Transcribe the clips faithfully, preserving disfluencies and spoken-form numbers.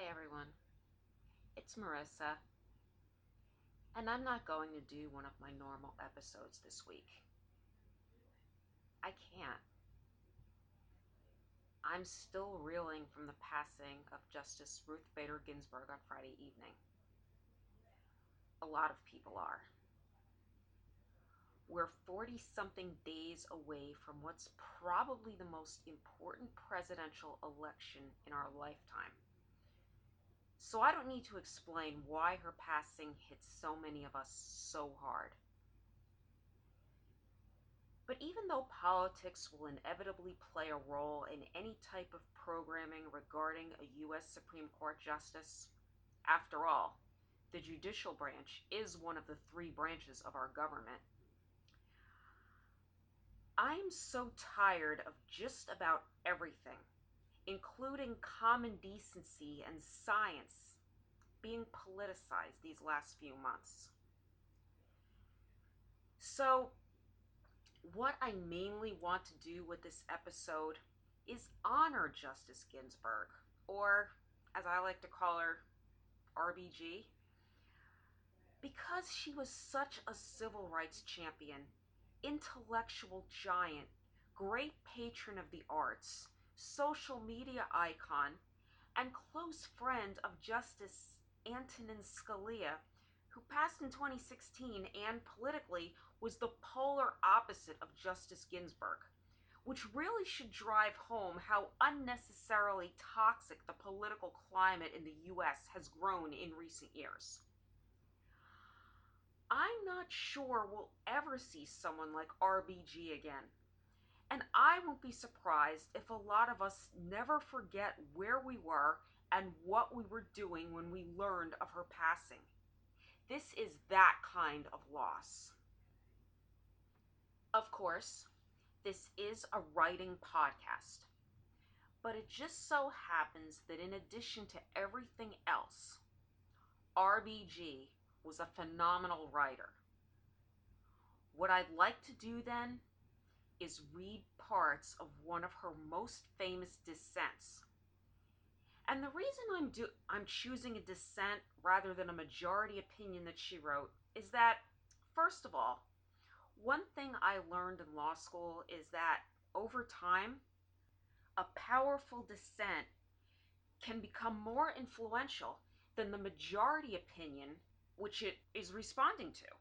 everyone, it's Marissa, and I'm not going to do one of my normal episodes this week. I can't. I'm still reeling from the passing of Justice Ruth Bader Ginsburg on Friday evening. A lot of people are. We're forty something days away from what's probably the most important presidential election in our lifetime. So I don't need to explain why her passing hit so many of us so hard. But even though politics will inevitably play a role in any type of programming regarding a U S Supreme Court justice, after all, the judicial branch is one of the three branches of our government. I'm so tired of just about everything, including common decency and science, being politicized these last few months. So, what I mainly want to do with this episode is honor Justice Ginsburg, or as I like to call her, R B G, because she was such a civil rights champion, intellectual giant, great patron of the arts, social media icon, and close friend of Justice Antonin Scalia, who passed in twenty sixteen and politically was the polar opposite of Justice Ginsburg, which really should drive home how unnecessarily toxic the political climate in the U S has grown in recent years. I'm not sure we'll ever see someone like R B G again. And I won't be surprised if a lot of us never forget where we were and what we were doing when we learned of her passing. This is that kind of loss. Of course, this is a writing podcast, but it just so happens that in addition to everything else, R B G was a phenomenal writer. What I'd like to do then is read parts of one of her most famous dissents. And the reason I'm do I'm choosing a dissent rather than a majority opinion that she wrote is that, first of all, one thing I learned in law school is that over time, a powerful dissent can become more influential than the majority opinion which it is responding to.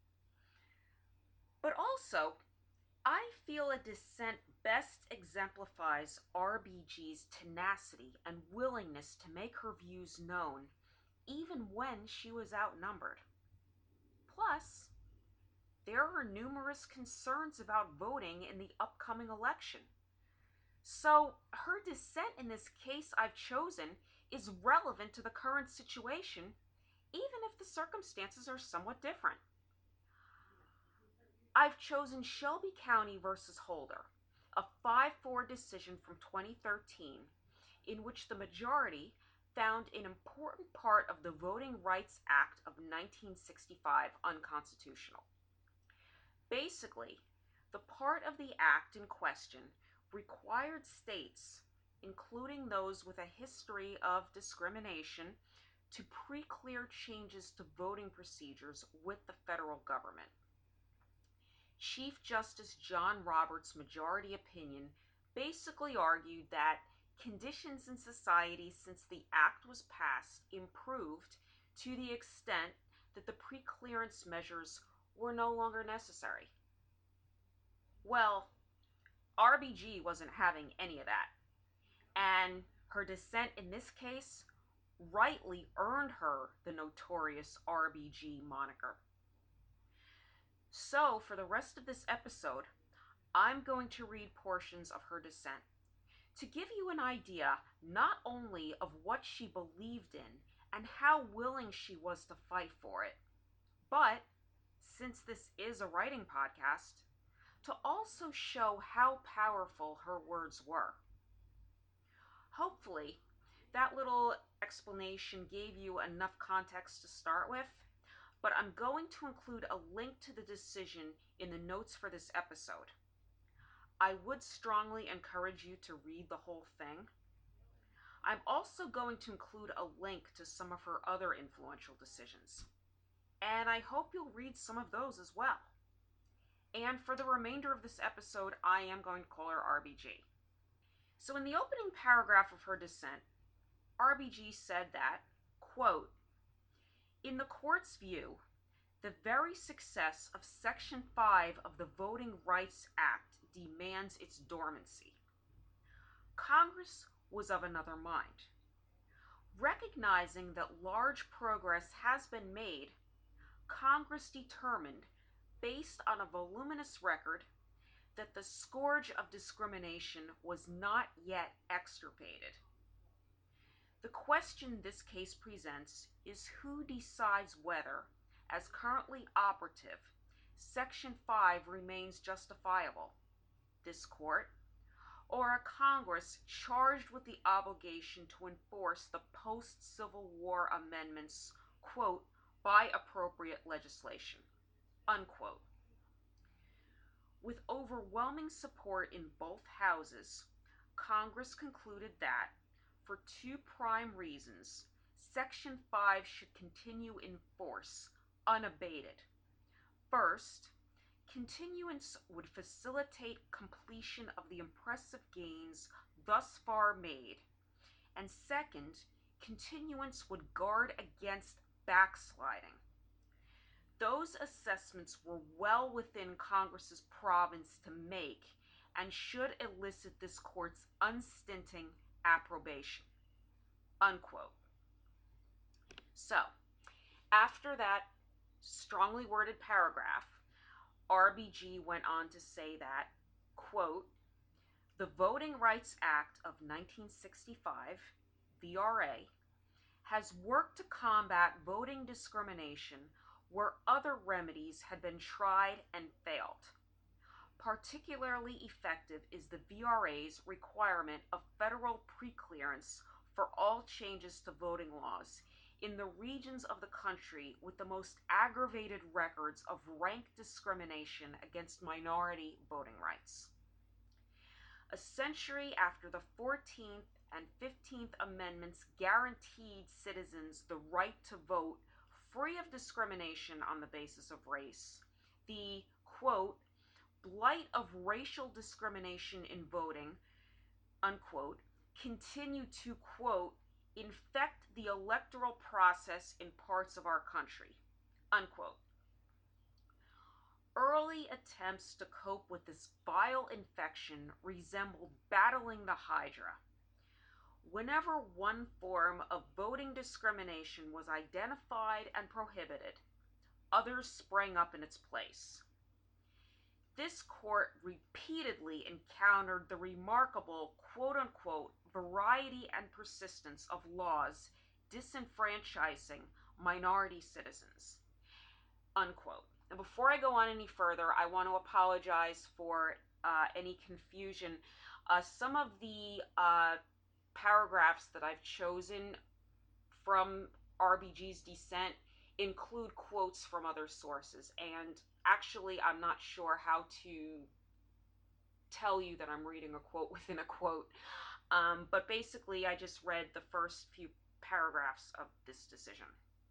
But also, I feel a dissent best exemplifies R B G's tenacity and willingness to make her views known, even when she was outnumbered. Plus, there are numerous concerns about voting in the upcoming election. So, her dissent in this case I've chosen is relevant to the current situation, even if the circumstances are somewhat different. I've chosen Shelby County versus Holder, a five four decision from twenty thirteen, in which the majority found an important part of the Voting Rights Act of nineteen sixty-five unconstitutional. Basically, the part of the act in question required states, including those with a history of discrimination, to pre-clear changes to voting procedures with the federal government. Chief Justice John Roberts' majority opinion basically argued that conditions in society since the act was passed improved to the extent that the pre-clearance measures were no longer necessary. Well, R B G wasn't having any of that, and her dissent in this case rightly earned her the notorious R B G moniker. So, for the rest of this episode, I'm going to read portions of her dissent to give you an idea not only of what she believed in and how willing she was to fight for it, but, since this is a writing podcast, to also show how powerful her words were. Hopefully, that little explanation gave you enough context to start with, but I'm going to include a link to the decision in the notes for this episode. I would strongly encourage you to read the whole thing, I'm also going to include a link to some of her other influential decisions, and I hope you'll read some of those as well. And for the remainder of this episode, I am going to call her R B G. So in the opening paragraph of her dissent, R B G said that, quote, "In the court's view, the very success of Section five of the Voting Rights Act demands its dormancy." Congress was of another mind. Recognizing that large progress has been made, Congress determined, based on a voluminous record, that the scourge of discrimination was not yet extirpated. The question this case presents is who decides whether, as currently operative, Section five remains justifiable: this court, or a Congress charged with the obligation to enforce the post-Civil War amendments, quote, "by appropriate legislation," unquote. With overwhelming support in both houses, Congress concluded that, for two prime reasons, Section five should continue in force, unabated. First, continuance would facilitate completion of the impressive gains thus far made, and second, continuance would guard against backsliding. Those assessments were well within Congress's province to make and should elicit this court's unstinting approbation, unquote. So, after that strongly worded paragraph, R B G went on to say that, quote, "The Voting Rights Act of nineteen sixty-five, V R A, has worked to combat voting discrimination where other remedies had been tried and failed. Particularly effective is the V R A's requirement of federal preclearance for all changes to voting laws in the regions of the country with the most aggravated records of rank discrimination against minority voting rights. A century after the fourteenth and fifteenth Amendments guaranteed citizens the right to vote free of discrimination on the basis of race, the, quote, blight of racial discrimination in voting, unquote, continue to, quote, infect the electoral process in parts of our country," unquote. Early attempts to cope with this vile infection resembled battling the Hydra. Whenever one form of voting discrimination was identified and prohibited, others sprang up in its place. This court repeatedly encountered the remarkable, quote-unquote, variety and persistence of laws disenfranchising minority citizens, unquote. And before I go on any further, I want to apologize for uh, any confusion. Uh, some of the uh, paragraphs that I've chosen from R B G's dissent include quotes from other sources, and actually I'm not sure how to tell you that I'm reading a quote within a quote, um, but basically I just read the first few paragraphs of this decision.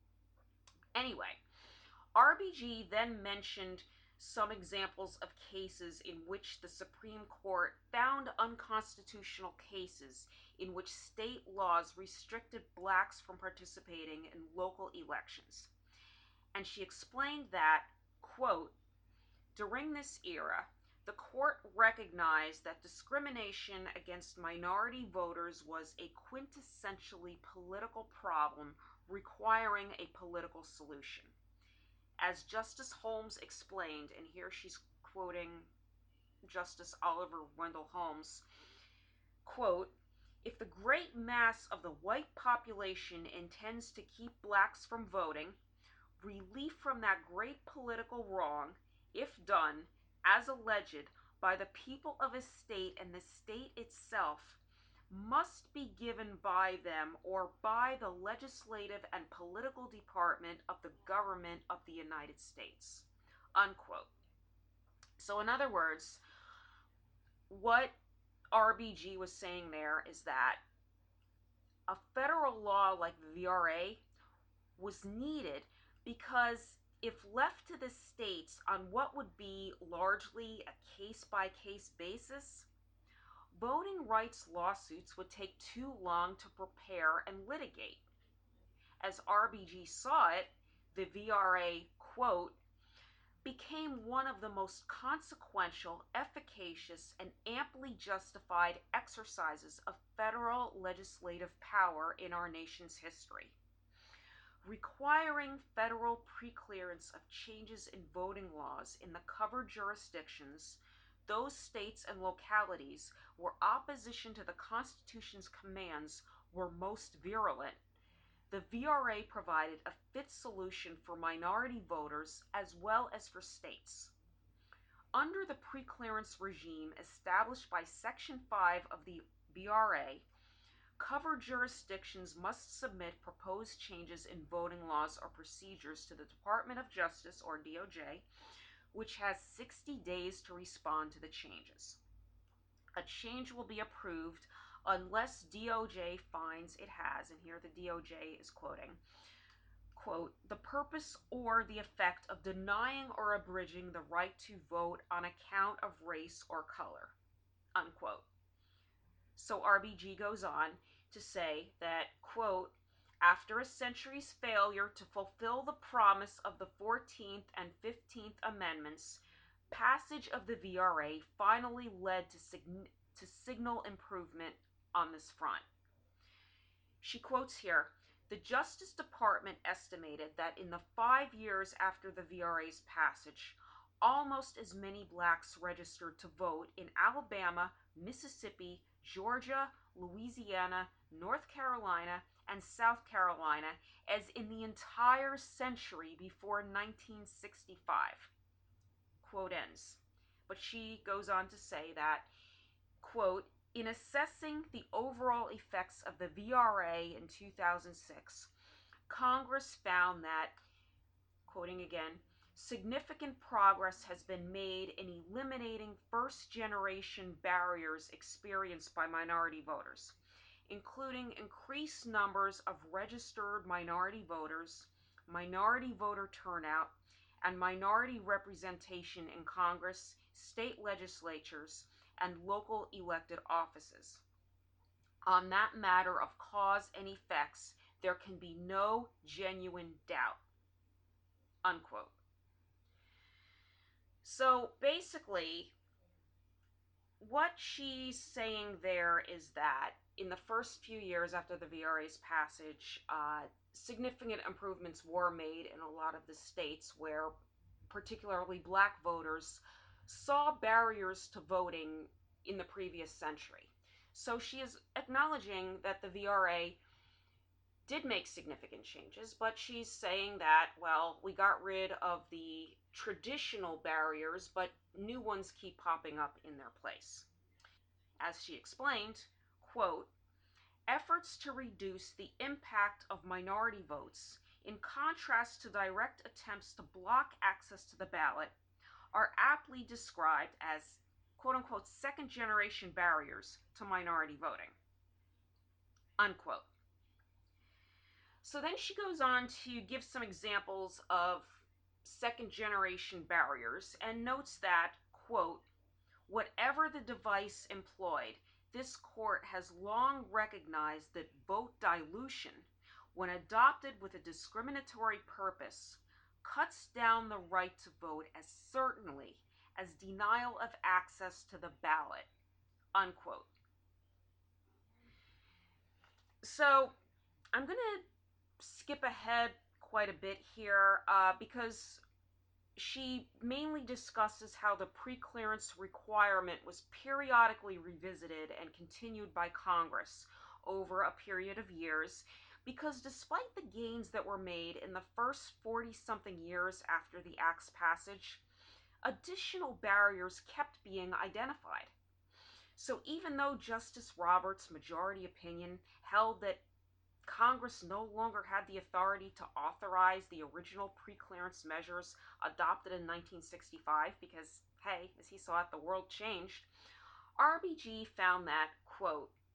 Anyway, R B G then mentioned some examples of cases in which the Supreme Court found unconstitutional cases in which state laws restricted blacks from participating in local elections. And she explained that, quote, "During this era, the court recognized that discrimination against minority voters was a quintessentially political problem requiring a political solution. As Justice Holmes explained," and here she's quoting Justice Oliver Wendell Holmes, quote, "If the great mass of the white population intends to keep blacks from voting, relief from that great political wrong, if done, as alleged, by the people of a state and the state itself, must be given by them or by the legislative and political department of the government of the United States," unquote. So in other words, what R B G was saying there is that a federal law like the V R A was needed because if left to the states on what would be largely a case by case basis, voting rights lawsuits would take too long to prepare and litigate. As R B G saw it, the V R A, quote, became one of the most consequential, efficacious, and amply justified exercises of federal legislative power in our nation's history. Requiring federal preclearance of changes in voting laws in the covered jurisdictions, those states and localities where opposition to the Constitution's commands were most virulent, the V R A provided a fit solution for minority voters as well as for states. Under the preclearance regime established by Section five of the V R A, covered jurisdictions must submit proposed changes in voting laws or procedures to the Department of Justice, or D O J, which has sixty days to respond to the changes. A change will be approved unless D O J finds it has, and here the D O J is quoting, quote, the purpose or the effect of denying or abridging the right to vote on account of race or color, unquote. So R B G goes on to say that, quote, after a century's failure to fulfill the promise of the fourteenth and fifteenth Amendments, passage of the V R A finally led to, sig- to signal improvement on this front. She quotes here, the Justice Department estimated that in the five years after the V R A's passage, almost as many blacks registered to vote in Alabama, Mississippi, Georgia, Louisiana, North Carolina, and South Carolina as in the entire century before nineteen sixty-five. Quote ends. But she goes on to say that, quote, in assessing the overall effects of the V R A in two thousand six, Congress found that, quoting again, significant progress has been made in eliminating first-generation barriers experienced by minority voters, including increased numbers of registered minority voters, minority voter turnout, and minority representation in Congress, state legislatures, and local elected offices. On that matter of cause and effects, there can be no genuine doubt, unquote. So basically, what she's saying there is that in the first few years after the V R A's passage, uh, significant improvements were made in a lot of the states where particularly black voters saw barriers to voting in the previous century. So she is acknowledging that the V R A did make significant changes, but she's saying that, well, we got rid of the traditional barriers, but new ones keep popping up in their place. As she explained, quote, efforts to reduce the impact of minority votes, in contrast to direct attempts to block access to the ballot, are aptly described as, quote unquote, second generation barriers to minority voting, unquote. So then she goes on to give some examples of second generation barriers and notes that, quote, whatever the device employed, this court has long recognized that vote dilution, when adopted with a discriminatory purpose, cuts down the right to vote as certainly as denial of access to the ballot, unquote. So I'm going to skip ahead quite a bit here uh, because she mainly discusses how the preclearance requirement was periodically revisited and continued by Congress over a period of years, because despite the gains that were made in the first forty-something years after the Act's passage, additional barriers kept being identified. So even though Justice Roberts' majority opinion held that Congress no longer had the authority to authorize the original preclearance measures adopted in nineteen sixty-five because, hey, as he saw it, the world changed, R B G found that, quote,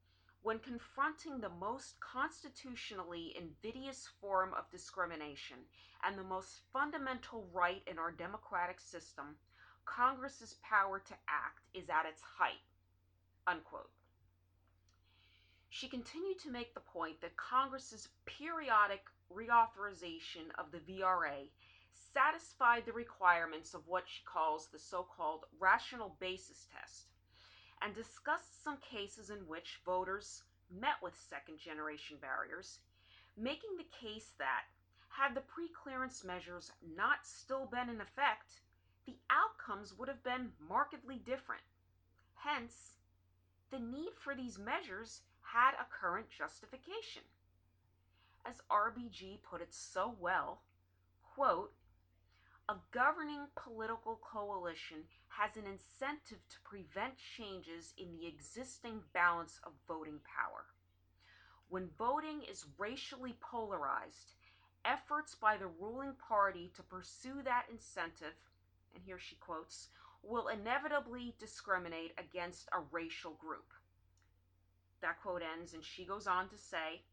when confronting the most constitutionally invidious form of discrimination and the most fundamental right in our democratic system, Congress's power to act is at its height." Unquote. She continued to make the point that Congress's periodic reauthorization of the V R A satisfied the requirements of what she calls the so-called rational basis test, and discussed some cases in which voters met with second-generation barriers, making the case that, had the pre-clearance measures not still been in effect, the outcomes would have been markedly different. Hence, the need for these measures had a current justification. As R B G put it so well, quote, "A governing political coalition has an incentive to prevent changes in the existing balance of voting power. When voting is racially polarized, efforts by the ruling party to pursue that incentive," and here she quotes, "will inevitably discriminate against a racial group." That quote ends, and she goes on to say,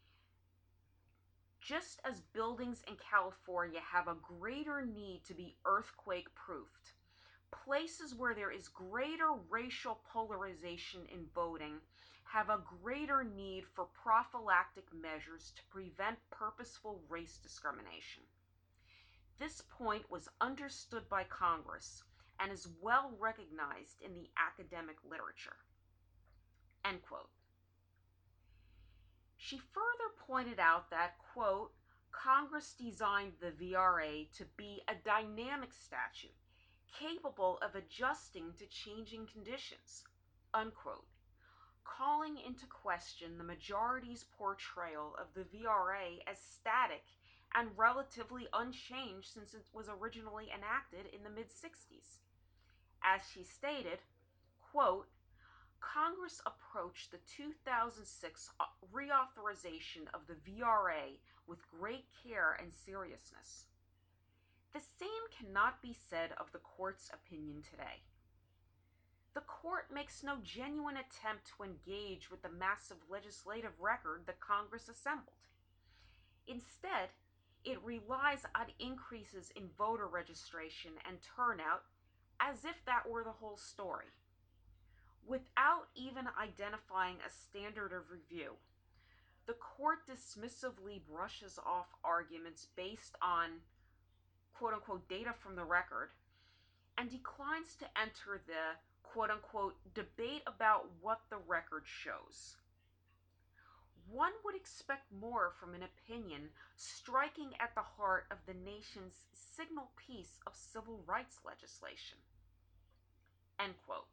"Just as buildings in California have a greater need to be earthquake-proofed, places where there is greater racial polarization in voting have a greater need for prophylactic measures to prevent purposeful race discrimination. This point was understood by Congress and is well recognized in the academic literature." End quote. She further pointed out that, quote, "Congress designed the V R A to be a dynamic statute, capable of adjusting to changing conditions," unquote, calling into question the majority's portrayal of the V R A as static and relatively unchanged since it was originally enacted in the mid-sixties. As she stated, quote, "Congress approached the two thousand six reauthorization of the V R A with great care and seriousness. The same cannot be said of the court's opinion today. The court makes no genuine attempt to engage with the massive legislative record that Congress assembled. Instead, it relies on increases in voter registration and turnout as if that were the whole story. Without even identifying a standard of review, the court dismissively brushes off arguments based on quote-unquote data from the record and declines to enter the quote-unquote debate about what the record shows. One would expect more from an opinion striking at the heart of the nation's signal piece of civil rights legislation." End quote.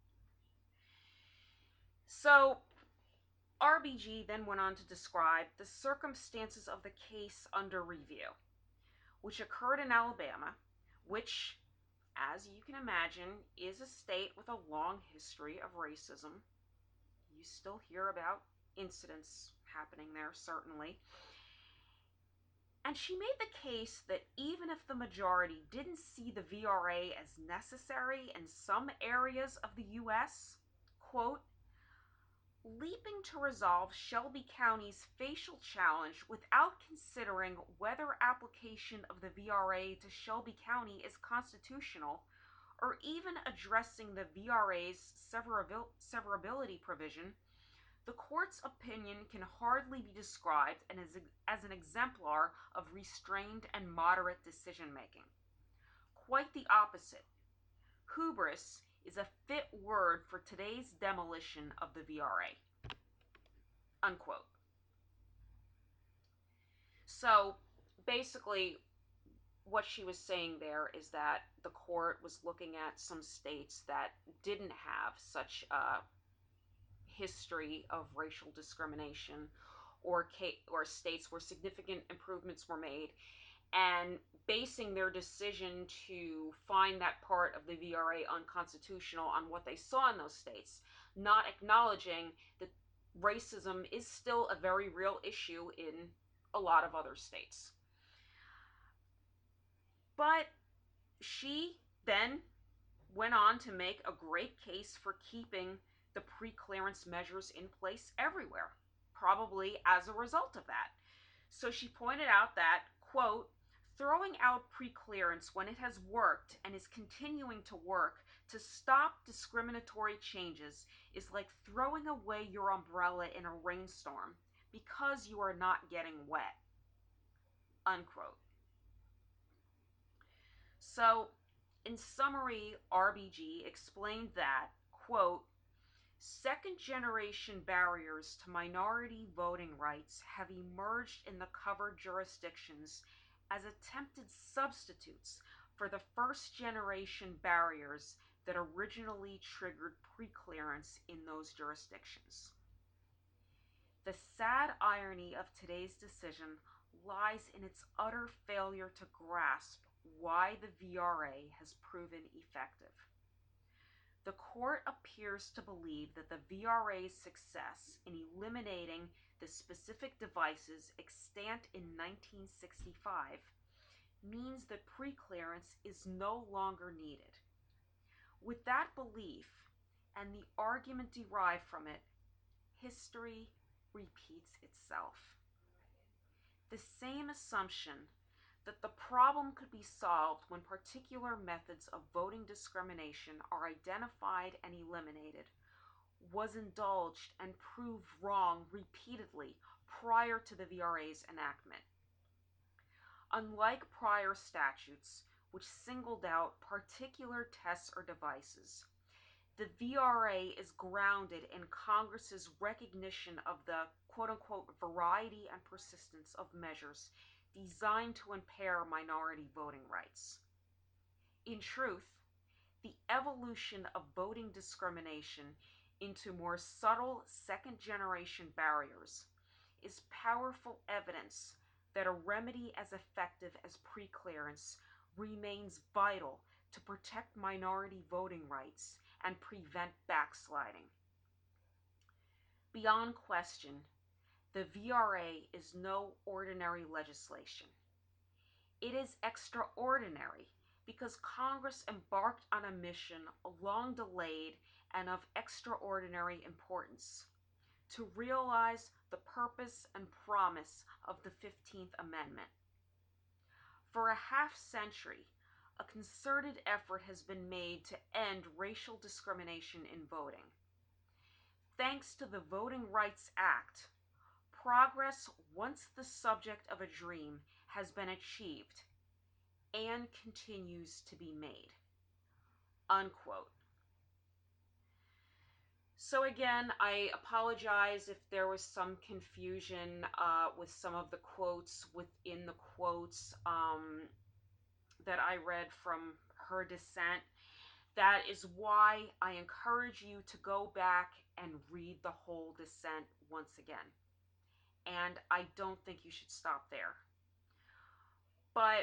So, R B G then went on to describe the circumstances of the case under review, which occurred in Alabama, which, as you can imagine, is a state with a long history of racism. You still hear about incidents happening there, certainly. And she made the case that even if the majority didn't see the V R A as necessary in some areas of the U S, quote, "Leaping to resolve Shelby County's facial challenge without considering whether application of the V R A to Shelby County is constitutional, or even addressing the V R A's severabil- severability provision, the court's opinion can hardly be described as, as an exemplar of restrained and moderate decision-making. Quite the opposite. Hubris is a fit word for today's demolition of the V R A." Unquote. So, basically, what she was saying there is that the court was looking at some states that didn't have such a history of racial discrimination, or ca- or states where significant improvements were made, and basing their decision to find that part of the V R A unconstitutional on what they saw in those states, not acknowledging that racism is still a very real issue in a lot of other states. But she then went on to make a great case for keeping the pre-clearance measures in place everywhere, probably as a result of that. So she pointed out that, quote, throwing out pre-clearance when it has worked and is continuing to work to stop discriminatory changes is like throwing away your umbrella in a rainstorm because you are not getting wet, unquote. So, in summary, R B G explained that, quote, second generation barriers to minority voting rights have emerged in the covered jurisdictions as attempted substitutes for the first generation barriers that originally triggered preclearance in those jurisdictions. The sad irony of today's decision lies in its utter failure to grasp why the V R A has proven effective. The court appears to believe that the V R A's success in eliminating the specific devices extant in nineteen sixty-five means that preclearance is no longer needed. With that belief and the argument derived from it, history repeats itself. The same assumption that the problem could be solved when particular methods of voting discrimination are identified and eliminated was indulged and proved wrong repeatedly prior to the V R A's enactment. Unlike prior statutes, which singled out particular tests or devices, the V R A is grounded in Congress's recognition of the quote-unquote variety and persistence of measures designed to impair minority voting rights. In truth, the evolution of voting discrimination into more subtle second-generation barriers is powerful evidence that a remedy as effective as preclearance remains vital to protect minority voting rights and prevent backsliding. Beyond question, the V R A is no ordinary legislation. It is extraordinary because Congress embarked on a mission long delayed and of extraordinary importance to realize the purpose and promise of the fifteenth Amendment. For a half century, a concerted effort has been made to end racial discrimination in voting. Thanks to the Voting Rights Act, progress, once the subject of a dream, has been achieved and continues to be made, unquote. So again, I apologize if there was some confusion uh, with some of the quotes within the quotes um, that I read from her dissent. That is why I encourage you to go back and read the whole dissent once again. And I don't think you should stop there. But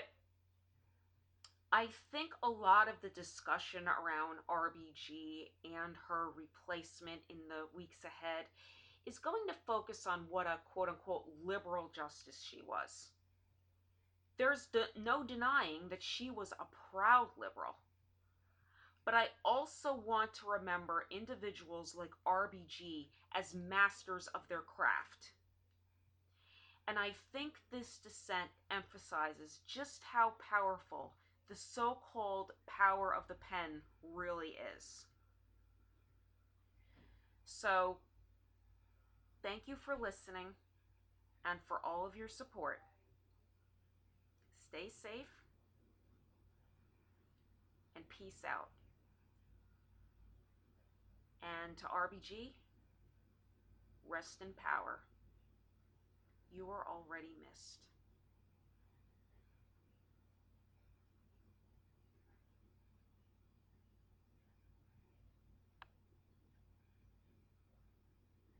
I think a lot of the discussion around R B G and her replacement in the weeks ahead is going to focus on what a quote-unquote liberal justice she was. There's de- no denying that she was a proud liberal. But I also want to remember individuals like R B G as masters of their craft. And I think this dissent emphasizes just how powerful the so-called power of the pen really is. So, thank you for listening and for all of your support. Stay safe and peace out. And to R B G, rest in power. You are already missed.